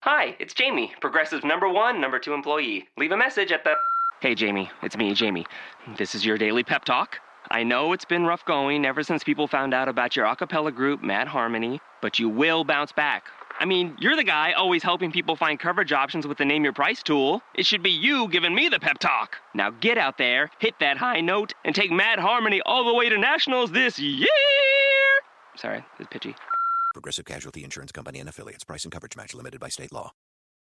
Hi, it's Jamie, Progressive's number 2 employee. Leave a message at the... Hey, Jamie, it's me, Jamie. This is your daily pep talk. I know it's been rough going ever since people found out about your a cappella group, Mad Harmony, but you will bounce back. I mean, you're the guy always helping people find coverage options with the Name Your Price tool. It should be you giving me the pep talk. Now get out there, hit that high note, and take Mad Harmony all the way to nationals this year! Sorry, it's pitchy. Progressive Casualty Insurance Company and Affiliates. Price and coverage match limited by state law.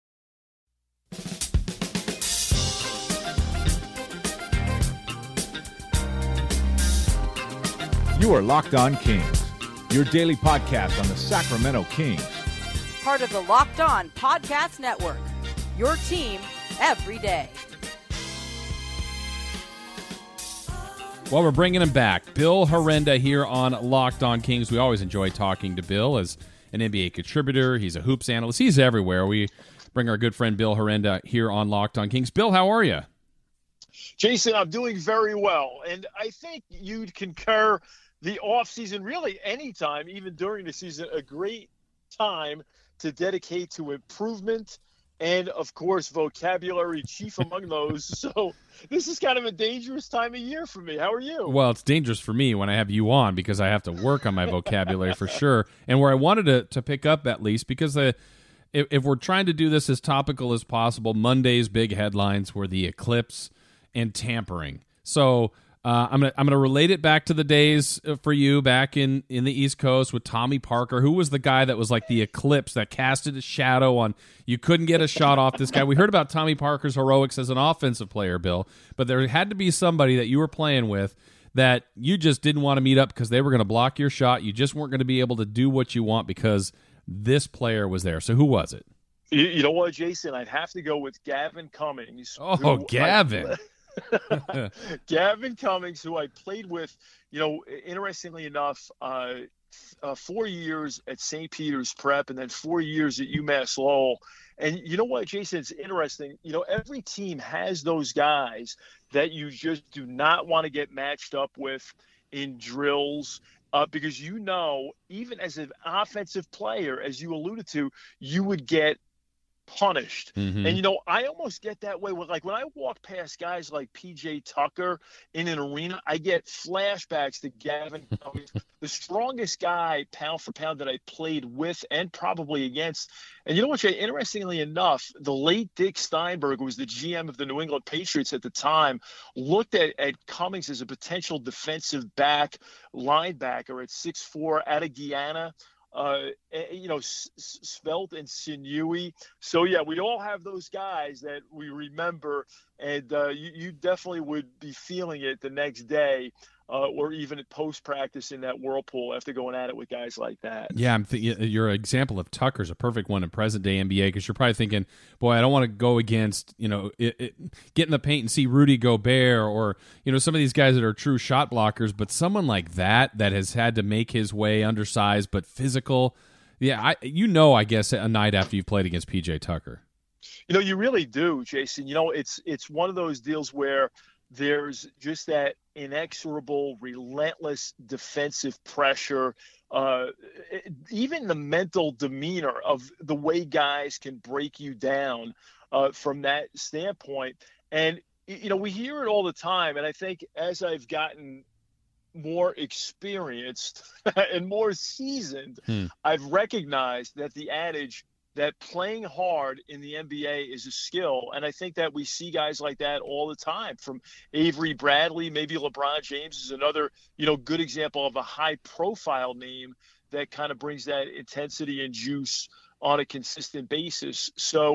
You are Locked On Kings, your daily podcast on the Sacramento Kings. Part of the Locked On Podcast Network, your team every day. Well, we're bringing him back. Bill Herenda here on Locked On Kings. We always enjoy talking to Bill as an NBA contributor. He's a hoops analyst. He's everywhere. We bring our good friend Bill Herenda here on Locked On Kings. Bill, how are you? Jason, I'm doing very well. And I think you'd concur the offseason, really anytime, even during the season, a great time to dedicate to improvement and, of course, vocabulary chief among those. So this is kind of a dangerous time of year for me. How are you? Well, it's dangerous for me when I have you on because I have to work on my vocabulary for sure. And where I wanted to pick up at least, because if we're trying to do this as topical as possible, Monday's big headlines were the eclipse and tampering. So I'm gonna relate it back to the days for you back in the East Coast with Tommy Parker, who was the guy that was like the eclipse that casted a shadow on you couldn't get a shot off this guy. We heard about Tommy Parker's heroics as an offensive player, Bill, but there had to be somebody that you were playing with that you just didn't want to meet up because they were going to block your shot. You just weren't going to be able to do what you want because this player was there. So who was it? You know what, Jason? I'd have to go with Gavin Cummings. Oh, Gavin. Gavin Cummings, who I played with, interestingly enough, 4 years at St. Peter's Prep and then 4 years at UMass Lowell. And you know what, Jason, it's interesting. Every team has those guys that you just do not want to get matched up with in drills because, even as an offensive player, as you alluded to, you would get punished. Mm-hmm. And I almost get that way with, like, when I walk past guys like PJ Tucker in an arena, I get flashbacks to Gavin Cummings, the strongest guy pound for pound that I played with and probably against. And you know what, Jay, interestingly enough, the late Dick Steinberg, who was the GM of the New England Patriots at the time, looked at Cummings as a potential defensive back linebacker at 6'4" out of Guyana. Svelte and sinewy. So, yeah, we all have those guys that we remember, and you definitely would be feeling it the next day or even at post-practice in that whirlpool after going at it with guys like that. Yeah, your example of Tucker's a perfect one in present-day NBA because you're probably thinking, boy, I don't want to go against, get in the paint and see Rudy Gobert or, some of these guys that are true shot blockers, but someone like that has had to make his way undersized but physical. Yeah, I guess a night after you've played against PJ Tucker. You really do, Jason. It's one of those deals where there's just that inexorable, relentless defensive pressure, even the mental demeanor of the way guys can break you down from that standpoint. And, we hear it all the time. And I think as I've gotten more experienced and more seasoned, I've recognized that the adage that playing hard in the NBA is a skill. And I think that we see guys like that all the time, from Avery Bradley. Maybe LeBron James is another, good example of a high profile name that kind of brings that intensity and juice on a consistent basis. So,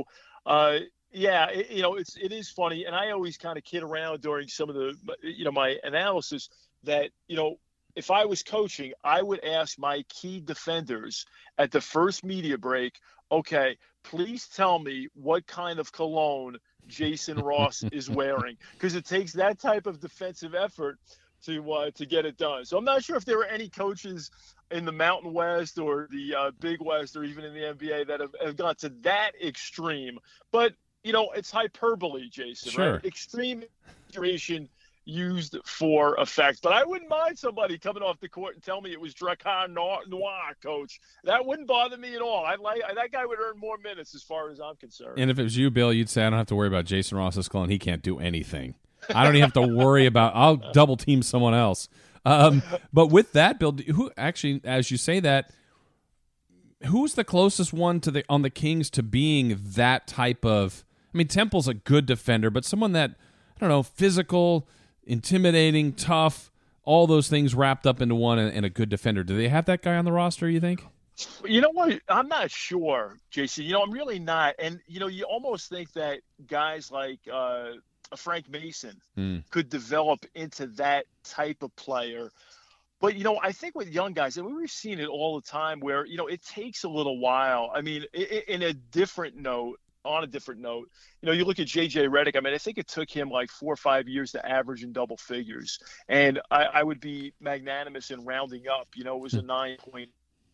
it is funny. And I always kind of kid around during some of the, my analysis that, if I was coaching, I would ask my key defenders at the first media break, okay, please tell me what kind of cologne Jason Ross is wearing, because it takes that type of defensive effort to get it done. So I'm not sure if there are any coaches in the Mountain West or the Big West or even in the NBA that have gone to that extreme. But, it's hyperbole, Jason. Sure. Right? Extreme exaggeration used for effect. But I wouldn't mind somebody coming off the court and tell me it was Drakkar Noir, coach. That wouldn't bother me at all. That guy would earn more minutes as far as I'm concerned. And if it was you, Bill, you'd say, I don't have to worry about Jason Ross's clone. He can't do anything. I don't even have to worry about – I'll double team someone else. But with that, Bill, who actually, as you say that, who's the closest one on the Kings to being that type of – I mean, Temple's a good defender, but someone that, I don't know, physical – intimidating, tough, all those things wrapped up into one, and a good defender. Do they have that guy on the roster, you think? You know what? I'm not sure, Jason. I'm really not. And, you almost think that guys like Frank Mason could develop into that type of player. But, I think with young guys, and we've seen it all the time where, it takes a little while. I mean, on a different note, you look at J.J. Redick. I mean, I think it took him like 4 or 5 years to average in double figures. And I would be magnanimous in rounding up. It was a 9-point.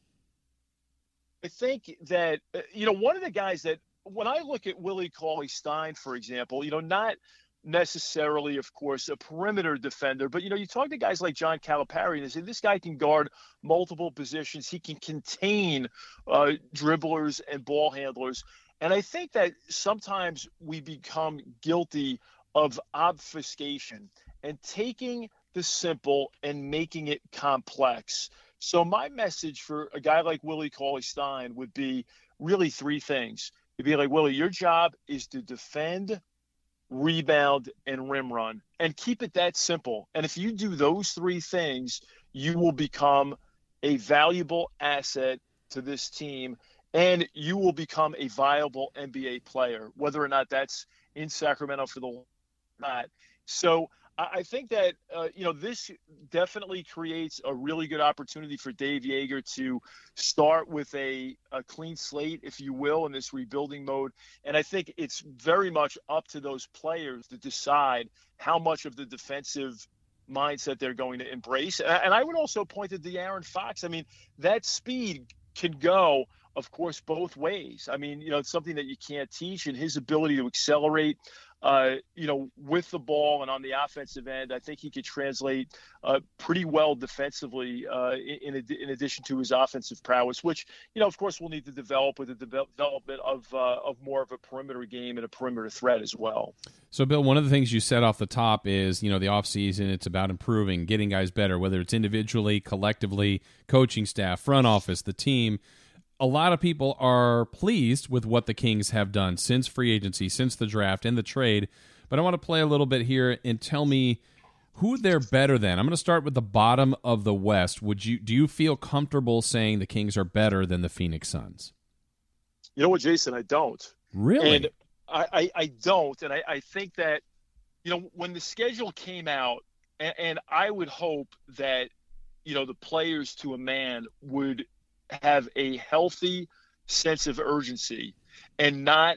I think that, one of the guys that, when I look at Willie Cauley-Stein, for example, not necessarily, of course, a perimeter defender, but, you talk to guys like John Calipari and they say this guy can guard multiple positions. He can contain dribblers and ball handlers. And I think that sometimes we become guilty of obfuscation and taking the simple and making it complex. So my message for a guy like Willie Cauley-Stein would be really 3 things. It'd be like, Willie, your job is to defend, rebound, and rim run, and keep it that simple. And if you do those 3 things, you will become a valuable asset to this team. And you will become a viable NBA player, whether or not that's in Sacramento for the or not. So I think that, this definitely creates a really good opportunity for Dave Joerger to start with a clean slate, if you will, in this rebuilding mode. And I think it's very much up to those players to decide how much of the defensive mindset they're going to embrace. And I would also point to De'Aaron Fox. I mean, that speed can go, of course, both ways. I mean, it's something that you can't teach, and his ability to accelerate, with the ball and on the offensive end, I think he could translate pretty well defensively in addition to his offensive prowess, which, of course, we'll need to develop with the development of more of a perimeter game and a perimeter threat as well. So, Bill, one of the things you said off the top is, the offseason, it's about improving, getting guys better, whether it's individually, collectively, coaching staff, front office, the team. A lot of people are pleased with what the Kings have done since free agency, since the draft and the trade. But I want to play a little bit here and tell me who they're better than. I'm going to start with the bottom of the West. Do you feel comfortable saying the Kings are better than the Phoenix Suns? You know what, Jason? I don't. Really? And I don't. And I think that, when the schedule came out, and I would hope that, the players to a man would have a healthy sense of urgency and not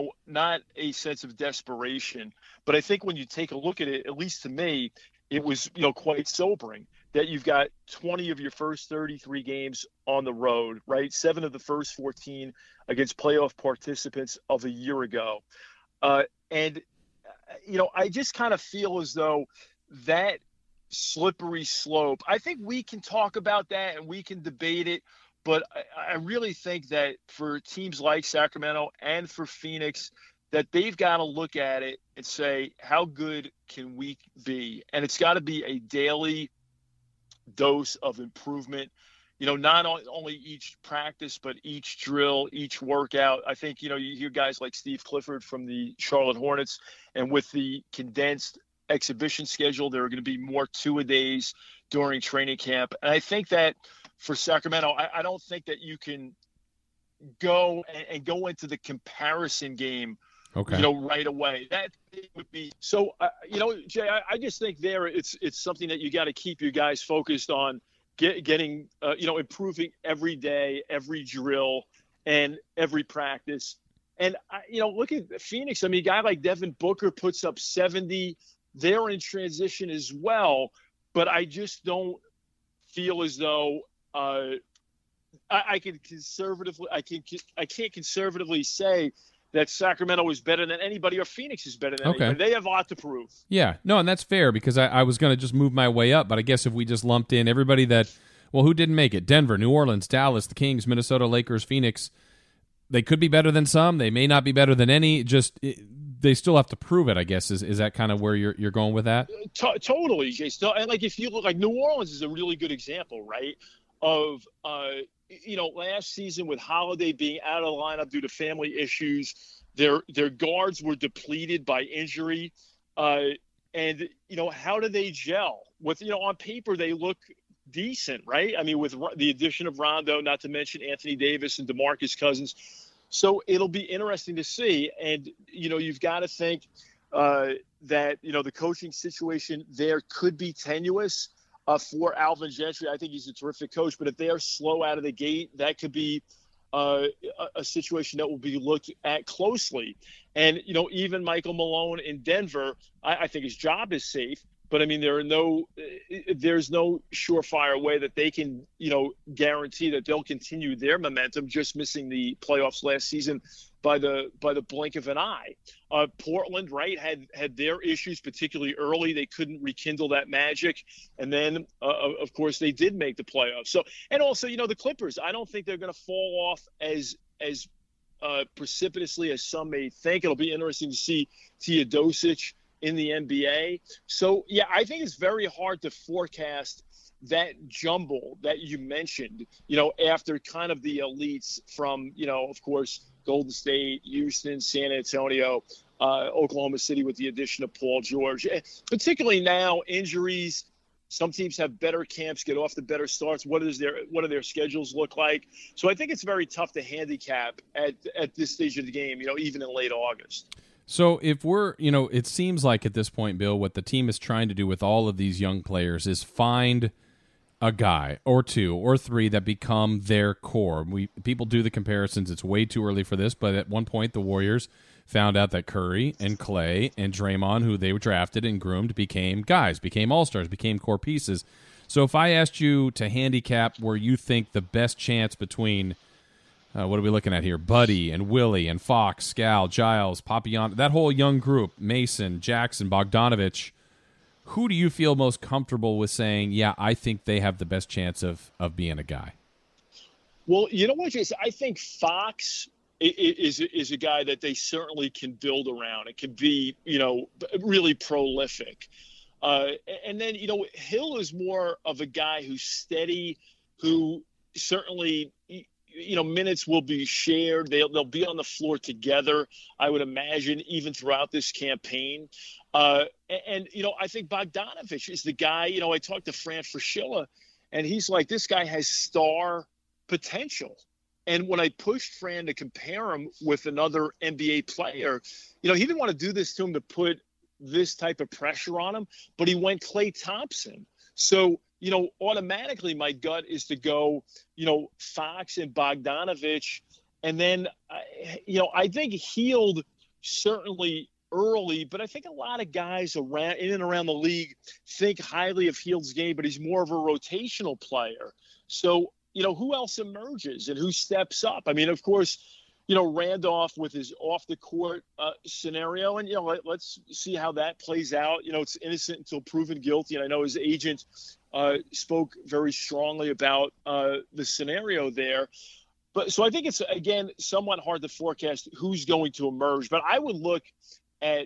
a sense of desperation. But I think when you take a look at it, at least to me, it was, quite sobering that you've got 20 of your first 33 games on the road, right? 7 of the first 14 against playoff participants of a year ago. And I just kind of feel as though that slippery slope, I think we can talk about that and we can debate it. But I really think that for teams like Sacramento and for Phoenix, that they've got to look at it and say, how good can we be? And it's got to be a daily dose of improvement, not only each practice, but each drill, each workout. I think, you hear guys like Steve Clifford from the Charlotte Hornets, and with the condensed exhibition schedule, there are going to be more two-a-days during training camp. And I think that for Sacramento, I don't think that you can go into the comparison game, right away. That would be so. Jay, I just think it's something that you got to keep your guys focused on, getting improving every day, every drill, and every practice. And look at Phoenix. I mean, a guy like Devin Booker puts up 70. They're in transition as well, but I just don't feel as though. I can't conservatively say that Sacramento is better than anybody or Phoenix is better than anybody. They have a lot to prove. Yeah, no, and that's fair because I was going to just move my way up, but I guess if we just lumped in everybody that, well, who didn't make it? Denver, New Orleans, Dallas, the Kings, Minnesota, Lakers, Phoenix. They could be better than some. They may not be better than any. They still have to prove it, I guess. Is that kind of where you're going with that? Totally, Jason. And like if you look, like New Orleans is a really good example, right? Of last season with Holiday being out of the lineup due to family issues, their guards were depleted by injury, and how do they gel? With on paper they look decent, right? I mean, with the addition of Rondo, not to mention Anthony Davis and DeMarcus Cousins. So it'll be interesting to see. And, you've got to think that, the coaching situation there could be tenuous for Alvin Gentry. I think he's a terrific coach, but if they are slow out of the gate, that could be a situation that will be looked at closely. And, even Michael Malone in Denver, I think his job is safe. But I mean, there's no surefire way that they can, guarantee that they'll continue their momentum. Just missing the playoffs last season by the blink of an eye. Portland, right, had their issues, particularly early. They couldn't rekindle that magic, and then of course they did make the playoffs. So, and also, the Clippers. I don't think they're going to fall off as precipitously as some may think. It'll be interesting to see Teodosic in the NBA. So, yeah, I think it's very hard to forecast that jumble that you mentioned, after kind of the elites from, of course, Golden State, Houston, San Antonio, Oklahoma City with the addition of Paul George. Particularly now, injuries. Some teams have better camps, get off the better starts. What do their schedules look like? So I think it's very tough to handicap at this stage of the game, even in late August. So if we're, it seems like at this point, Bill, what the team is trying to do with all of these young players is find a guy or two or three that become their core. People do the comparisons. It's way too early for this, but at one point the Warriors found out that Curry and Clay and Draymond, who they were drafted and groomed, became guys, became all-stars, became core pieces. So if I asked you to handicap where you think the best chance between what are we looking at here? Buddy and Willie and Fox, Scal, Giles, Papiano, that whole young group, Mason, Jackson, Bogdanovich, who do you feel most comfortable with saying, yeah, I think they have the best chance of being a guy? Well, you know what, Jason? I think Fox is a guy that they certainly can build around. It can be, really prolific. And then, Hill is more of a guy who's steady, who certainly – minutes will be shared. They'll be on the floor together, I would imagine, even throughout this campaign. And I think Bogdanovich is the guy. I talked to Fran Fraschilla, and he's like, this guy has star potential. And when I pushed Fran to compare him with another NBA player, he didn't want to do this to him to put this type of pressure on him, but he went Klay Thompson. So, automatically my gut is to go, Fox and Bogdanovich. And then, I think Hield certainly early, but I think a lot of guys in and around the league think highly of Hield's game, but he's more of a rotational player. So, who else emerges and who steps up? I mean, of course, Randolph with his off the court scenario, and let's see how that plays out. It's innocent until proven guilty, and I know his agent spoke very strongly about the scenario there. But so I think it's, again, somewhat hard to forecast who's going to emerge. But I would look at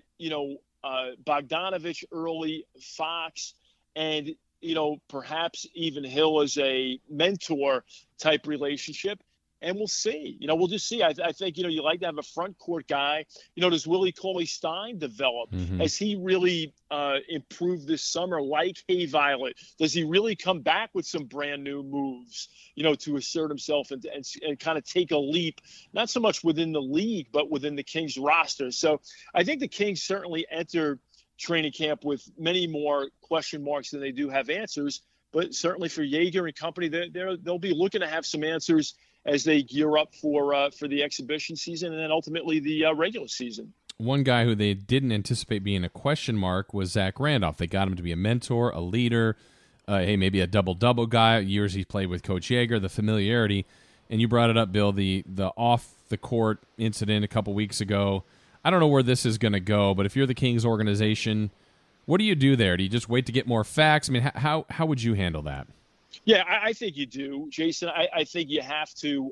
Bogdanovich early, Fox, and perhaps even Hill as a mentor type relationship. And we'll see. We'll just see. I think, you like to have a front court guy. Does Willie Cauley-Stein develop? Mm-hmm. Has he really improved this summer like Hey Violet? Does he really come back with some brand new moves, to assert himself and kind of take a leap, not so much within the league, but within the Kings roster? So I think the Kings certainly enter training camp with many more question marks than they do have answers. But certainly for Jaeger and company, they'll be looking to have some answers as they gear up for the exhibition season and then ultimately the regular season. One guy who they didn't anticipate being a question mark was Zach Randolph. They got him to be a mentor, a leader, maybe a double-double guy. Years he's played with Coach Jaeger, the familiarity. and you brought it up, Bill, the off-the-court incident a couple weeks ago. I don't know where this is going to go, but if you're the Kings organization, what do you do there? Do you just wait to get more facts? I mean, how would you handle that? Yeah, I think you do, Jason. I think you have to.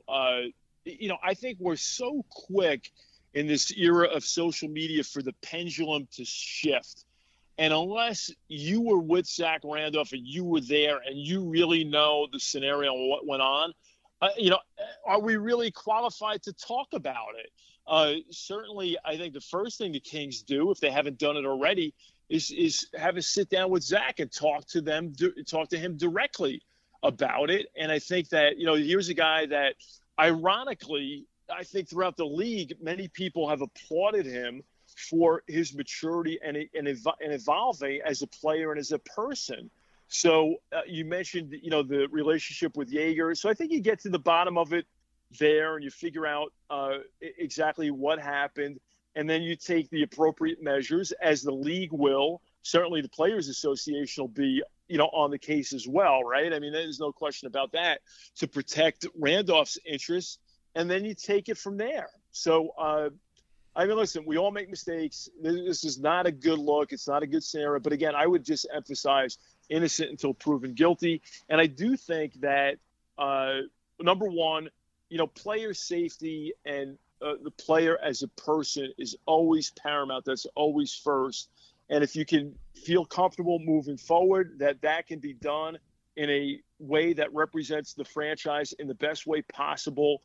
I think we're so quick in this era of social media for the pendulum to shift. And unless you were with Zach Randolph and you were there and you really know the scenario and what went on, are we really qualified to talk about it? Certainly, I think the first thing the Kings do, if they haven't done it already, is have a sit down with Zach and talk to him directly about it. And I think that, here's a guy that, ironically, I think throughout the league, many people have applauded him for his maturity and evolving as a player and as a person. So you mentioned, the relationship with Jaeger. So I think you get to the bottom of it there and you figure out exactly what happened. And then you take the appropriate measures, as the league will. Certainly the Players Association will be, on the case as well, right? I mean, there's no question about that, to protect Randolph's interests. And then you take it from there. So, listen, we all make mistakes. This is not a good look. It's not a good scenario. But again, I would just emphasize innocent until proven guilty. And I do think that, number one, player safety and the player as a person is always paramount. That's always first. And if you can feel comfortable moving forward, that can be done in a way that represents the franchise in the best way possible.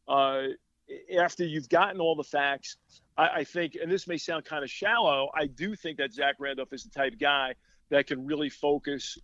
After you've gotten all the facts, I think, and this may sound kind of shallow, I do think that Zach Randolph is the type of guy that can really focus,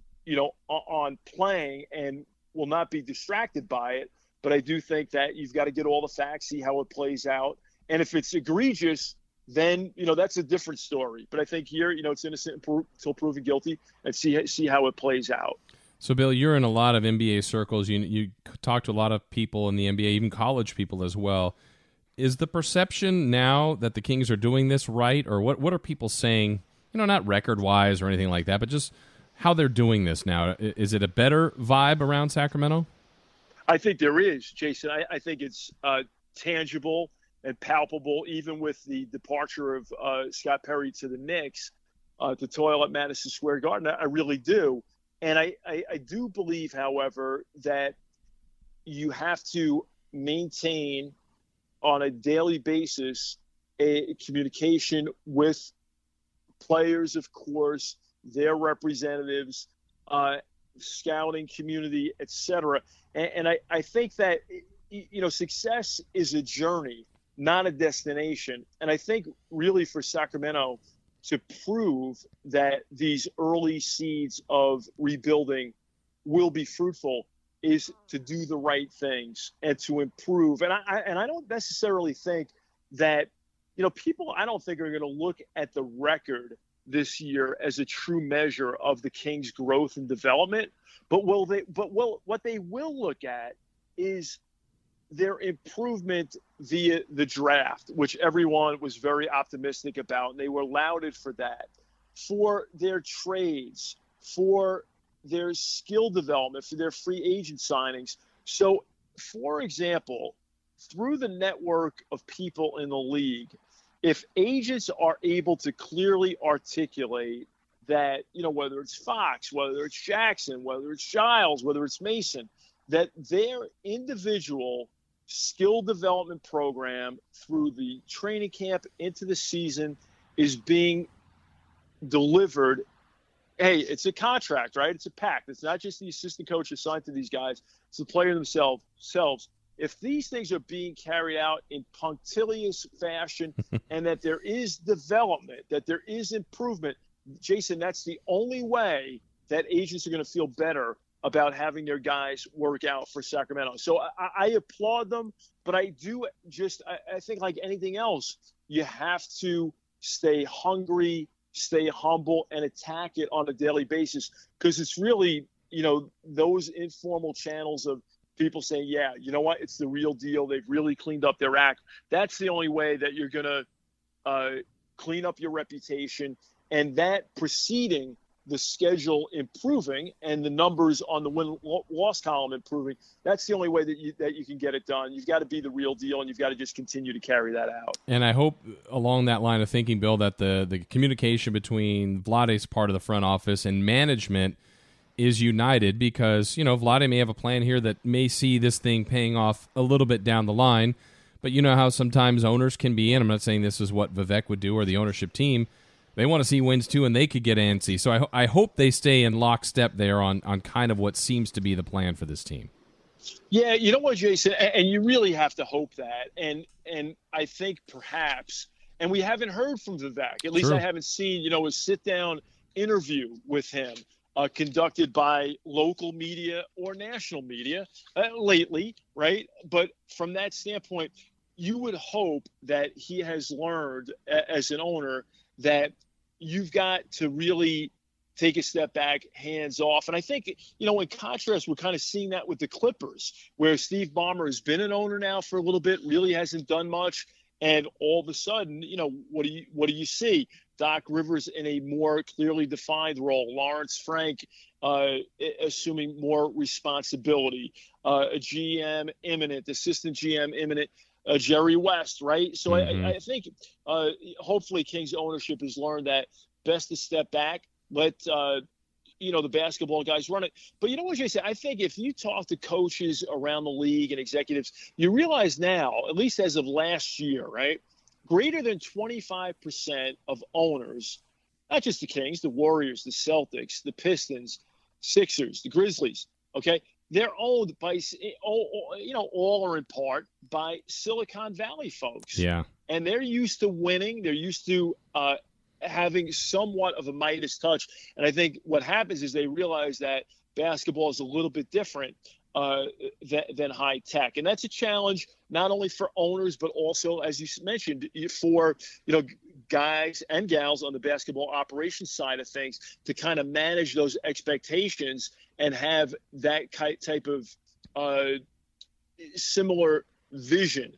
on playing and will not be distracted by it. But I do think that you've got to get all the facts, see how it plays out. And if it's egregious, then, that's a different story. But I think here, it's innocent until proven guilty, and see how it plays out. So, Bill, you're in a lot of NBA circles. You talk to a lot of people in the NBA, even college people as well. Is the perception now that the Kings are doing this right, or what are people saying, not record-wise or anything like that, but just how they're doing this now? Is it a better vibe around Sacramento? I think there is, Jason. I think it's tangible and palpable, even with the departure of Scott Perry to the Knicks to toil at Madison Square Garden. I really do. And I do believe, however, that you have to maintain on a daily basis a communication with players, of course, their representatives, scouting community, etc. And I think that, success is a journey, not a destination. And I think really for Sacramento to prove that these early seeds of rebuilding will be fruitful is to do the right things and to improve. And I don't necessarily think that, people I don't think are going to look at the record this year as a true measure of the Kings' growth and development. But what they will look at is their improvement via the draft, which everyone was very optimistic about, and they were lauded for that, for their trades, for their skill development, for their free agent signings. So, for example, through the network of people in the league, if agents are able to clearly articulate that, whether it's Fox, whether it's Jackson, whether it's Giles, whether it's Mason, that their individual skill development program through the training camp into the season is being delivered. Hey, it's a contract, right? It's a pact. It's not just the assistant coach assigned to these guys. It's the player themselves. If these things are being carried out in punctilious fashion and that there is development, that there is improvement, Jason, that's the only way that agents are going to feel better about having their guys work out for Sacramento. So I applaud them, but I think like anything else, you have to stay hungry, stay humble, and attack it on a daily basis, because it's really, those informal channels of people saying, yeah, you know what, it's the real deal. They've really cleaned up their act. That's the only way that you're going to clean up your reputation. And that proceeding the schedule improving and the numbers on the win-loss column improving, that's the only way that you can get it done. You've got to be the real deal, and you've got to just continue to carry that out. And I hope along that line of thinking, Bill, that the communication between Vlade's part of the front office and management is united, because, Vlade may have a plan here that may see this thing paying off a little bit down the line, but you know how sometimes owners can be, and I'm not saying this is what Vivek would do or the ownership team. They want to see wins too, and they could get antsy. So I hope they stay in lockstep there on kind of what seems to be the plan for this team. Yeah, you know what, Jason, and you really have to hope that. And I think perhaps, and we haven't heard from Vivek. At least True. I haven't seen, a sit-down interview with him conducted by local media or national media lately, right? But from that standpoint, you would hope that he has learned as an owner that you've got to really take a step back, hands off. And I think, in contrast, we're kind of seeing that with the Clippers, where Steve Ballmer has been an owner now for a little bit, really hasn't done much. And all of a sudden, what do you see? Doc Rivers in a more clearly defined role, Lawrence Frank assuming more responsibility, a GM imminent, assistant GM imminent, Jerry West, right? So I think hopefully Kings ownership has learned that best to step back, let the basketball guys run it. But you know what, Jason? I think if you talk to coaches around the league and executives, you realize now, at least as of last year, right, greater than 25% of owners, not just the Kings, the Warriors, the Celtics, the Pistons, Sixers, the Grizzlies, okay, they're owned by, all or in part by Silicon Valley folks. Yeah. And they're used to winning. They're used to having somewhat of a Midas touch. And I think what happens is they realize that basketball is a little bit different than high tech. And that's a challenge not only for owners, but also, as you mentioned, for, guys and gals on the basketball operations side of things to kind of manage those expectations and have that type of similar vision,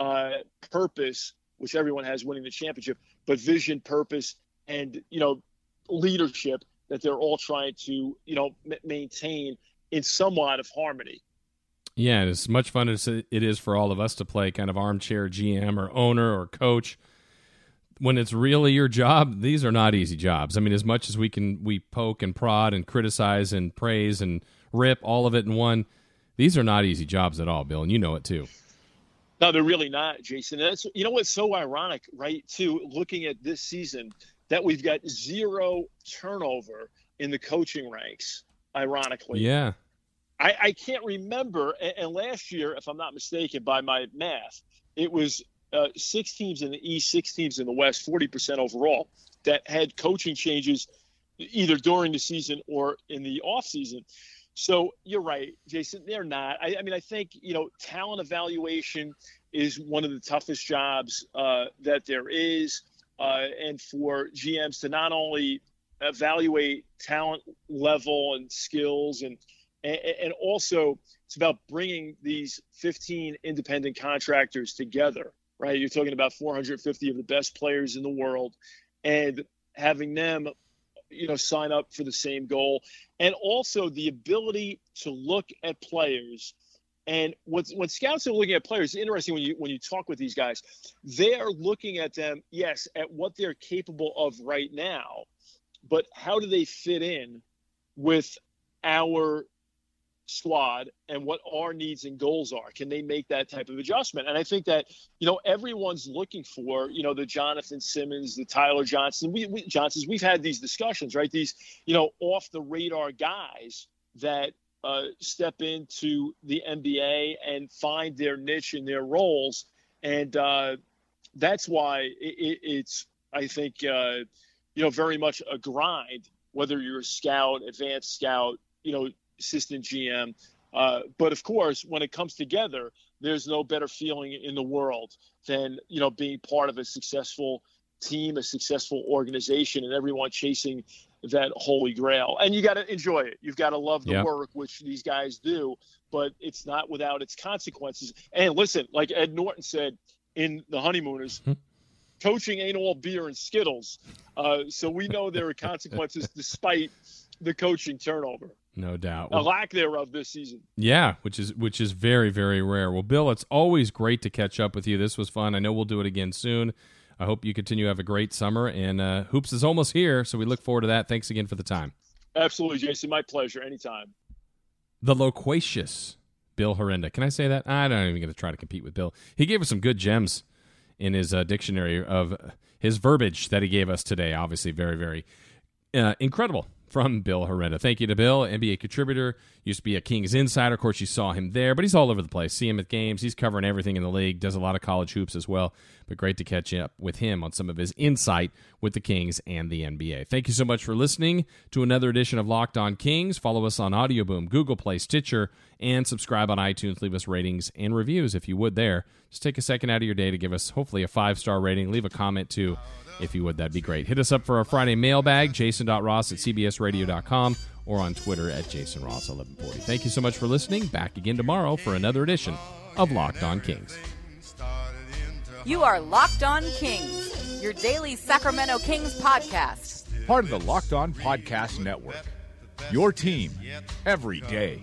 purpose, which everyone has winning the championship, but vision, purpose, and, leadership that they're all trying to, maintain in somewhat of harmony. Yeah, and as much fun as it is for all of us to play kind of armchair GM or owner or coach, when it's really your job, these are not easy jobs. I mean, as much as we poke and prod and criticize and praise and rip all of it in one, these are not easy jobs at all, Bill, and you know it too. No, they're really not, Jason. That's, what's so ironic, right, too, looking at this season, that we've got zero turnover in the coaching ranks, ironically. Yeah. I can't remember, and last year, if I'm not mistaken, by my math, it was 6 teams in the East, 6 teams in the West, 40% overall, that had coaching changes either during the season or in the offseason. So you're right, Jason, they're not. I mean, I think, talent evaluation is one of the toughest jobs that there is. And for GMs to not only evaluate talent level and skills and also it's about bringing these 15 independent contractors together, right? You're talking about 450 of the best players in the world and having them, sign up for the same goal. And also the ability to look at players. And when scouts are looking at players, it's interesting when you talk with these guys, they're looking at them, yes, at what they're capable of right now, but how do they fit in with our squad and what our needs and goals are? Can they make that type of adjustment? And I think that, everyone's looking for, the Jonathan Simmons, the Tyler Johnson, we've had these discussions, right? These, off the radar guys that step into the NBA and find their niche and their roles. And that's why it's, I think, very much a grind, whether you're a scout, advanced scout, assistant GM. But of course, when it comes together, there's no better feeling in the world than, being part of a successful team, a successful organization, and everyone chasing that holy grail. And you got to enjoy it. You've got to love the work, which these guys do, but it's not without its consequences. And listen, like Ed Norton said in The Honeymooners, coaching ain't all beer and Skittles. So we know there are consequences despite the coaching turnover. No doubt. A lack thereof this season. Yeah, which is very, very rare. Well, Bill, it's always great to catch up with you. This was fun. I know we'll do it again soon. I hope you continue to have a great summer. And Hoops is almost here, so we look forward to that. Thanks again for the time. Absolutely, Jason. My pleasure. Anytime. The loquacious Bill Herenda. Can I say that? I'm not even going to try to compete with Bill. He gave us some good gems in his dictionary of his verbiage that he gave us today. Obviously, very, very incredible from Bill Herenda. Thank you to Bill, NBA contributor. Used to be a Kings insider. Of course, you saw him there, but he's all over the place. See him at games. He's covering everything in the league. Does a lot of college hoops as well. But great to catch up with him on some of his insight with the Kings and the NBA. Thank you so much for listening to another edition of Locked On Kings. Follow us on Audio Boom, Google Play, Stitcher, and subscribe on iTunes. Leave us ratings and reviews if you would there. Just take a second out of your day to give us hopefully a 5-star rating. Leave a comment too. If you would, that'd be great. Hit us up for our Friday mailbag, jason.ross@cbsradio.com, or on Twitter at jasonross1140. Thank you so much for listening. Back again tomorrow for another edition of Locked On Kings. You are Locked On Kings, your daily Sacramento Kings podcast. Part of the Locked On Podcast Network. Your team every day.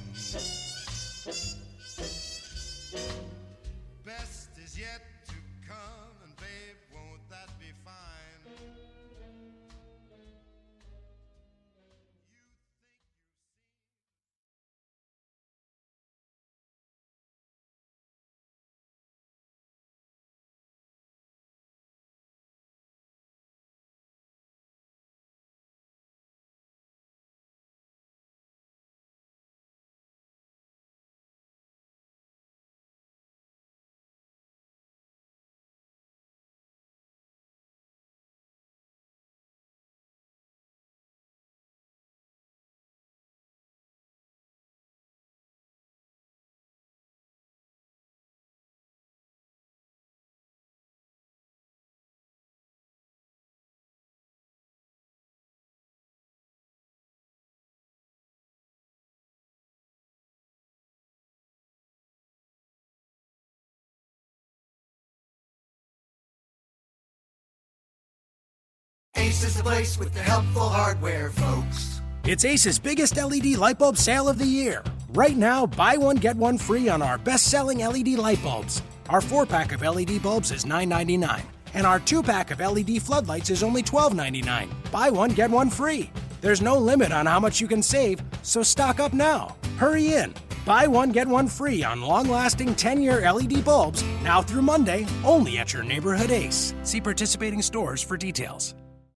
Ace is the place with the helpful hardware, folks. It's Ace's biggest LED light bulb sale of the year. Right now, buy one, get one free on our best-selling LED light bulbs. Our 4-pack of LED bulbs is $9.99, and our 2-pack of LED floodlights is only $12.99. Buy one, get one free. There's no limit on how much you can save, so stock up now. Hurry in. Buy one, get one free on long-lasting 10-year LED bulbs now through Monday, only at your neighborhood Ace. See participating stores for details.